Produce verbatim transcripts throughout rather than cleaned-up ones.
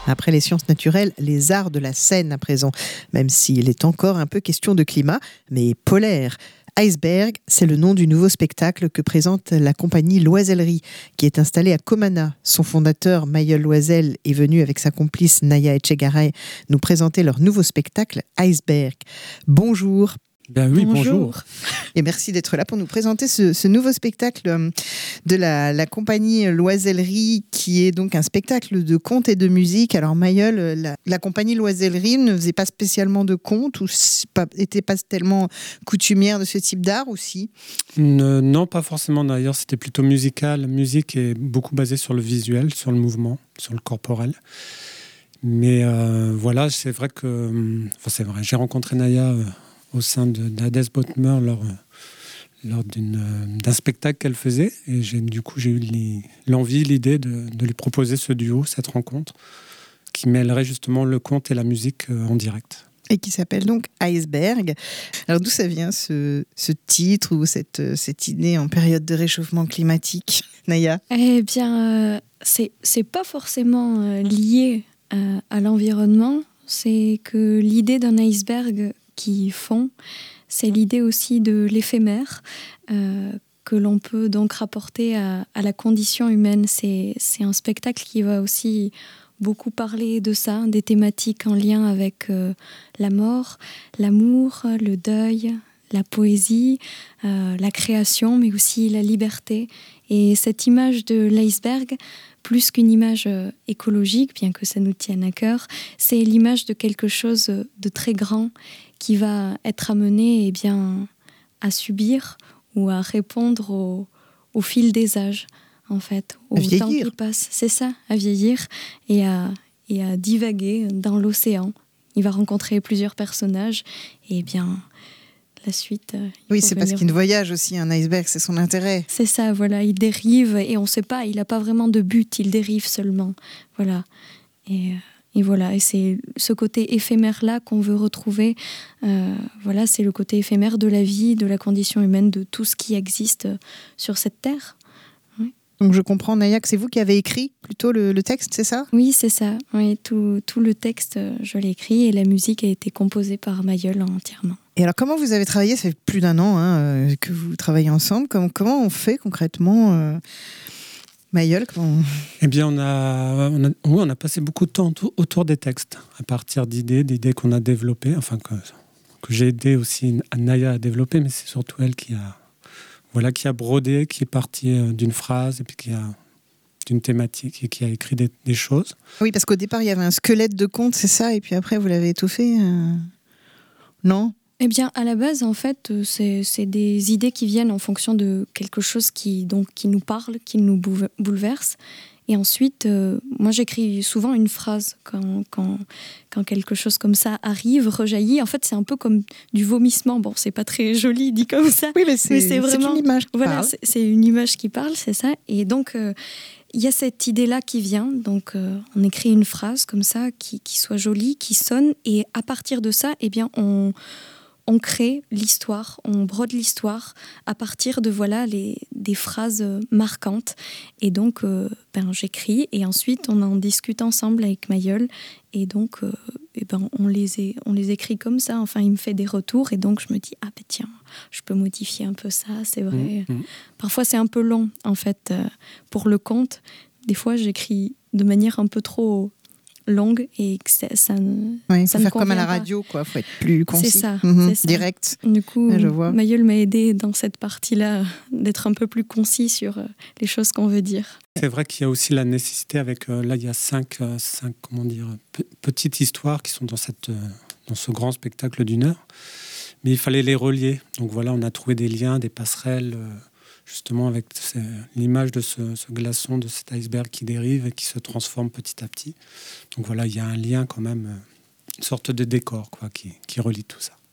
Après les sciences naturelles, les arts de la scène à présent, même s'il est encore un peu question de climat, mais polaire. Iceberg, c'est le nom du nouveau spectacle que présente la compagnie Loisellerie, qui est installée à Comana. Son fondateur, Mayol Loisel, est venu avec sa complice Naya Etchegaray nous présenter leur nouveau spectacle Iceberg. Bonjour. Ben oui, bonjour. bonjour. Et merci d'être là pour nous présenter ce, ce nouveau spectacle de la, la compagnie Loisellerie, qui est donc un spectacle de contes et de musique. Alors Mayol, la, la compagnie Loisellerie ne faisait pas spécialement de contes ou n'était pas tellement coutumière de ce type d'art aussi? ne, Non, pas forcément d'ailleurs. C'était plutôt musical. La musique est beaucoup basée sur le visuel, sur le mouvement, sur le corporel. Mais euh, voilà, c'est vrai que... Enfin, c'est vrai, j'ai rencontré Naya... Euh, au sein de, d'Hadès Bottmer lors, lors d'une, d'un spectacle qu'elle faisait. Et j'ai, du coup, j'ai eu l'envie, l'idée de, de lui proposer ce duo, cette rencontre, qui mêlerait justement le conte et la musique en direct. Et qui s'appelle donc Iceberg. Alors d'où ça vient ce, ce titre ou cette, cette idée en période de réchauffement climatique, Naya? Eh bien, euh, c'est, c'est pas forcément euh, lié euh, à l'environnement. C'est que l'idée d'un iceberg qui fond, c'est l'idée aussi de l'éphémère euh, que l'on peut donc rapporter à, à la condition humaine. C'est, c'est un spectacle qui va aussi beaucoup parler de ça, des thématiques en lien avec euh, la mort, l'amour, le deuil, la poésie, euh, la création, mais aussi la liberté. Et cette image de l'iceberg, plus qu'une image euh, écologique, bien que ça nous tienne à cœur, c'est l'image de quelque chose de très grand qui va être amené eh bien, à subir ou à répondre au, au fil des âges, en fait, au temps qui passe. C'est ça, à vieillir et à, et à divaguer dans l'océan. Il va rencontrer plusieurs personnages et eh bien, la suite... Oui, c'est parce qu'il voyage aussi, un iceberg, c'est son intérêt. C'est ça, voilà, il dérive et on ne sait pas, il n'a pas vraiment de but, il dérive seulement. Voilà. Et... Et voilà, et c'est ce côté éphémère-là qu'on veut retrouver. Euh, voilà, c'est le côté éphémère de la vie, de la condition humaine, de tout ce qui existe sur cette terre. Oui. Donc je comprends, Naya, que c'est vous qui avez écrit plutôt le, le texte, c'est ça? Oui, c'est ça. Oui, tout, tout le texte, je l'ai écrit et la musique a été composée par Mayol entièrement. Et alors, comment vous avez travaillé? Ça fait plus d'un an hein, que vous travaillez ensemble. Comment, comment on fait concrètement euh... Mayol, comment... Eh bien, on a, on, a, oui, on a passé beaucoup de temps autour des textes, à partir d'idées, d'idées qu'on a développées, enfin que, que j'ai aidé aussi Naya à développer, mais c'est surtout elle qui a, voilà, qui a brodé, qui est partie d'une phrase et puis qui a d'une thématique et qui a écrit des, des choses. Oui, parce qu'au départ, il y avait un squelette de conte, c'est ça, et puis après, vous l'avez étoffé euh... Non? Eh bien, à la base, en fait, c'est, c'est des idées qui viennent en fonction de quelque chose qui, donc, qui nous parle, qui nous bouleverse. Et ensuite, euh, moi, j'écris souvent une phrase quand, quand, quand quelque chose comme ça arrive, rejaillit. En fait, c'est un peu comme du vomissement. Bon, c'est pas très joli dit comme ça. Oui, mais c'est, mais c'est, vraiment, c'est une image qui voilà, parle. C'est, c'est une image qui parle, c'est ça. Et donc, euh, il y a cette idée-là qui vient. Donc, euh, on écrit une phrase comme ça qui, qui soit jolie, qui sonne. Et à partir de ça, eh bien, on... on crée l'histoire, on brode l'histoire à partir de voilà les, des phrases marquantes. Et donc, euh, ben, j'écris et ensuite on en discute ensemble avec Mayol. Et donc, euh, et ben, on, les est, on les écrit comme ça. Enfin, il me fait des retours et donc je me dis, ah ben tiens, je peux modifier un peu ça, c'est vrai. Mmh, mmh. Parfois, c'est un peu long, en fait, euh, pour le conte. Des fois, j'écris de manière un peu trop... longue et que ça, ça, oui, ça faut ne faire comme à la pas. radio, quoi. Faut être plus concis. C'est ça, mmh, c'est ça. Direct. Du coup, ah, je vois. Mayol m'a aidé dans cette partie-là d'être un peu plus concis sur les choses qu'on veut dire. C'est vrai qu'il y a aussi la nécessité avec euh, là il y a cinq, euh, cinq comment dire p- petites histoires qui sont dans cette euh, dans ce grand spectacle d'une heure, mais il fallait les relier. Donc voilà, on a trouvé des liens, des passerelles. Euh, justement avec l'image de ce, ce glaçon, de cet iceberg qui dérive et qui se transforme petit à petit. Donc voilà, il y a un lien quand même, une sorte de décor quoi, qui, qui relie tout ça.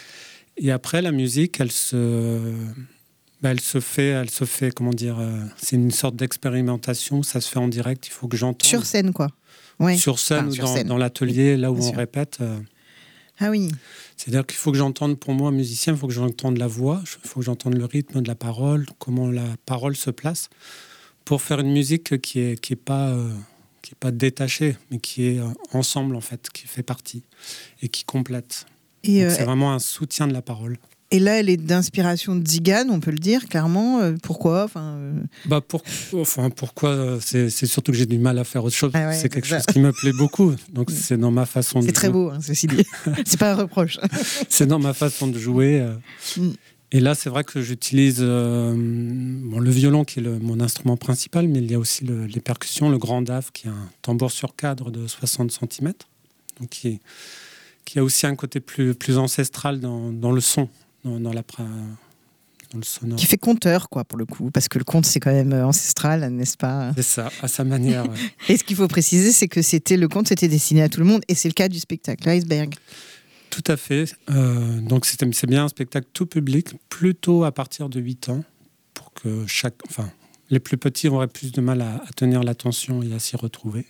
Et après, la musique, elle se, bah, elle se fait, elle se fait, comment dire, euh, c'est une sorte d'expérimentation, ça se fait en direct, il faut que j'entende. Sur scène, quoi. Ouais. Sur scène enfin, ou sur dans, scène. dans l'atelier, là où Bien on sûr. répète. Euh, Ah oui. C'est-à-dire qu'il faut que j'entende, pour moi, musicien, il faut que j'entende la voix, il faut que j'entende le rythme de la parole, comment la parole se place, pour faire une musique qui est, qui est pas, euh, qui n'est pas détaché, mais qui est euh, ensemble, en fait, qui fait partie et qui complète. Et Donc, euh, c'est vraiment un soutien de la parole. Et là, elle est d'inspiration de Zigane, on peut le dire clairement. Euh, pourquoi enfin, euh... bah pour, enfin, Pourquoi c'est, c'est surtout que j'ai du mal à faire autre chose. Ah ouais, c'est quelque chose qui me plaît beaucoup. Donc c'est dans ma façon c'est de très jouer. beau, hein, ceci dit. C'est pas un reproche. C'est dans ma façon de jouer. Euh. Mm. Et là, c'est vrai que j'utilise euh, bon, le violon, qui est le, mon instrument principal, mais il y a aussi le, les percussions, le grand daf, qui est un tambour sur cadre de soixante centimètres, donc qui, est, qui a aussi un côté plus, plus ancestral dans, dans le son. Dans, dans, la, dans le sonore. Qui fait conteur, quoi, pour le coup, parce que le conte, c'est quand même ancestral, n'est-ce pas ? C'est ça, à sa manière. Ouais. Et ce qu'il faut préciser, c'est que c'était, le conte c'était destiné à tout le monde, et c'est le cas du spectacle Iceberg. Tout à fait. Euh, donc c'était, c'est bien un spectacle tout public, plutôt à partir de huit ans, pour que chaque, enfin, les plus petits auraient plus de mal à, à tenir l'attention et à s'y retrouver.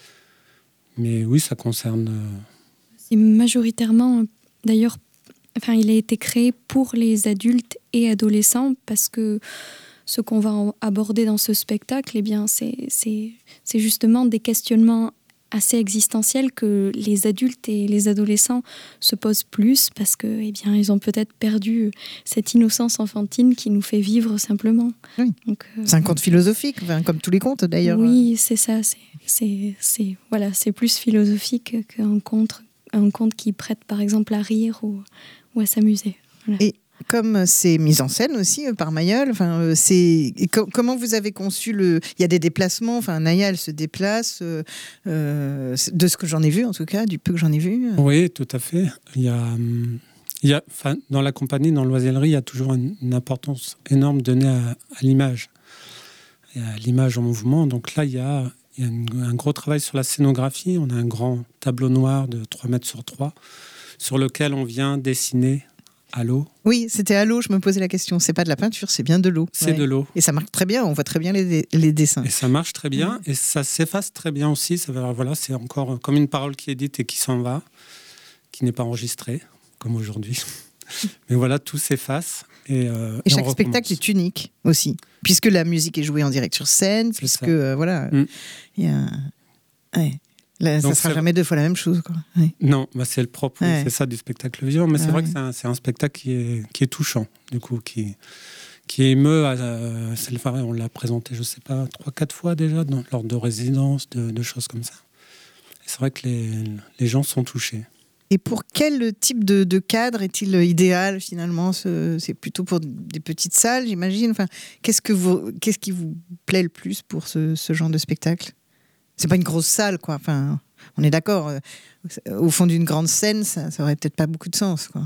Mais oui, ça concerne... Euh... C'est majoritairement, d'ailleurs, Enfin, il a été créé pour les adultes et adolescents parce que ce qu'on va aborder dans ce spectacle, eh bien, c'est, c'est, c'est justement des questionnements assez existentiels que les adultes et les adolescents se posent plus parce que, eh bien, ils ont peut-être perdu cette innocence enfantine qui nous fait vivre simplement. Oui. Donc, euh, c'est un conte philosophique, enfin, comme tous les contes d'ailleurs. Oui, c'est ça. C'est, c'est, c'est, voilà, c'est plus philosophique qu'un conte, un conte qui prête, par exemple, à rire ou ou à s'amuser. Voilà. Et comme c'est mis en scène aussi euh, par Mayol, enfin, c'est... Co- comment vous avez conçu le... Il y a des déplacements, enfin, Naya, elle se déplace, euh, euh, de ce que j'en ai vu en tout cas, du peu que j'en ai vu. Oui, tout à fait. Il y a, il y a, enfin, dans la compagnie, dans l'Oisellerie, il y a toujours une, une importance énorme donnée à, à l'image, et à l'image en mouvement. Donc là, il y a, il y a une, un gros travail sur la scénographie. On a un grand tableau noir de trois mètres sur trois, sur lequel on vient dessiner à l'eau. Oui, c'était à l'eau, je me posais la question. C'est pas de la peinture, c'est bien de l'eau. C'est ouais. de l'eau. Et ça marche très bien, on voit très bien les, les dessins. Et ça marche très bien, mmh. et ça s'efface très bien aussi. Ça va, voilà, c'est encore comme une parole qui est dite et qui s'en va, qui n'est pas enregistrée, comme aujourd'hui. Mais voilà, tout s'efface. Et, euh, et, et chaque spectacle est unique aussi, puisque la musique est jouée en direct sur scène, c'est puisque, euh, voilà, il mmh. y a... Ouais. Là, ça ne sera jamais deux fois la même chose. Quoi. Oui. Non, bah c'est le propre, ouais. c'est ça du spectacle vivant. Mais ah, c'est vrai ouais. que c'est un, c'est un spectacle qui est, qui est touchant, du coup, qui, qui émeut. À, euh, c'est le, on l'a présenté, je ne sais pas, trois, quatre fois déjà, dans, lors de résidences, de, de choses comme ça. Et c'est vrai que les, les gens sont touchés. Et pour quel type de, de cadre est-il idéal, finalement ? ce, C'est plutôt pour des petites salles, j'imagine. Enfin, qu'est-ce, que vous, qu'est-ce qui vous plaît le plus pour ce, ce genre de spectacle ? C'est pas une grosse salle, quoi. Enfin, on est d'accord. Au fond d'une grande scène, ça, ça aurait peut-être pas beaucoup de sens, quoi.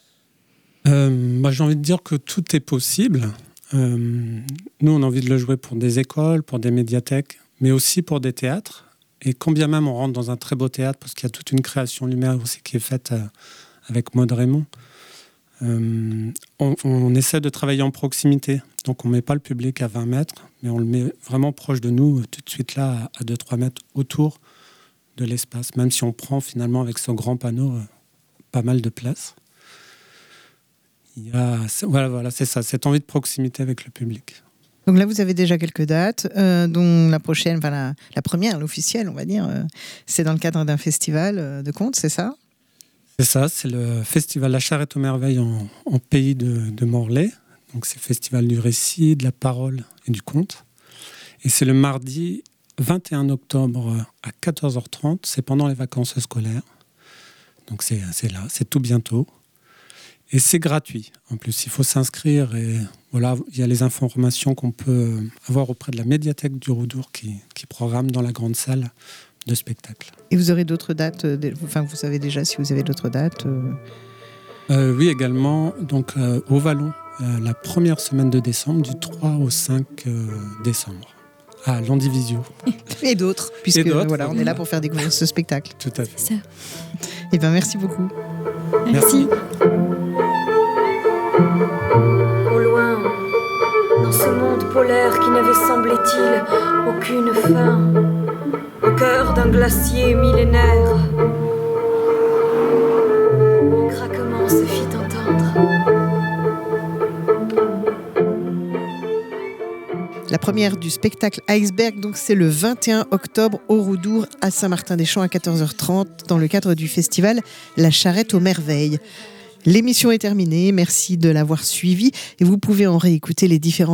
Euh, bah, j'ai envie de dire que tout est possible. Euh, nous, on a envie de le jouer pour des écoles, pour des médiathèques, mais aussi pour des théâtres. Et quand bien même on rentre dans un très beau théâtre, parce qu'il y a toute une création lumière aussi qui est faite euh, avec Maud Raymond, euh, on, on essaie de travailler en proximité. Donc on ne met pas le public à vingt mètres, mais on le met vraiment proche de nous, tout de suite là, à deux à trois mètres autour de l'espace, même si on prend finalement avec ce grand panneau euh, pas mal de place. Il y a, voilà, voilà, c'est ça, cette envie de proximité avec le public. Donc là, vous avez déjà quelques dates, euh, dont la prochaine, enfin la, la première, l'officielle, on va dire, euh, c'est dans le cadre d'un festival euh, de contes, c'est ça ? C'est ça, c'est le festival La Charrette aux Merveilles en, en pays de, de Morlaix. Donc c'est le festival du récit, de la parole et du conte. Et c'est le mardi vingt et un octobre à quatorze heures trente. C'est pendant les vacances scolaires. Donc c'est, c'est là, c'est tout bientôt. Et c'est gratuit. En plus, il faut s'inscrire. Et voilà, il y a les informations qu'on peut avoir auprès de la médiathèque du Roudour qui, qui programme dans la grande salle de spectacle. Et vous aurez d'autres dates, enfin vous savez déjà si vous avez d'autres dates euh... Euh, Oui, également, donc euh, au Vallon. Euh, la première semaine de décembre, du trois au cinq euh, décembre, à Landivisio. Et d'autres, puisque Et d'autres, voilà, on est là pour faire découvrir ce spectacle. Tout à fait. Ça. Eh bien, merci beaucoup. Merci. Au loin, dans ce monde polaire qui n'avait, semblait-il, aucune fin, au cœur d'un glacier millénaire, un craquement se fit entendre. La première du spectacle Iceberg, donc c'est le vingt et un octobre au Roudour à Saint-Martin-des-Champs à quatorze heures trente dans le cadre du festival La Charrette aux Merveilles. L'émission est terminée, merci de l'avoir suivie et vous pouvez en réécouter les différents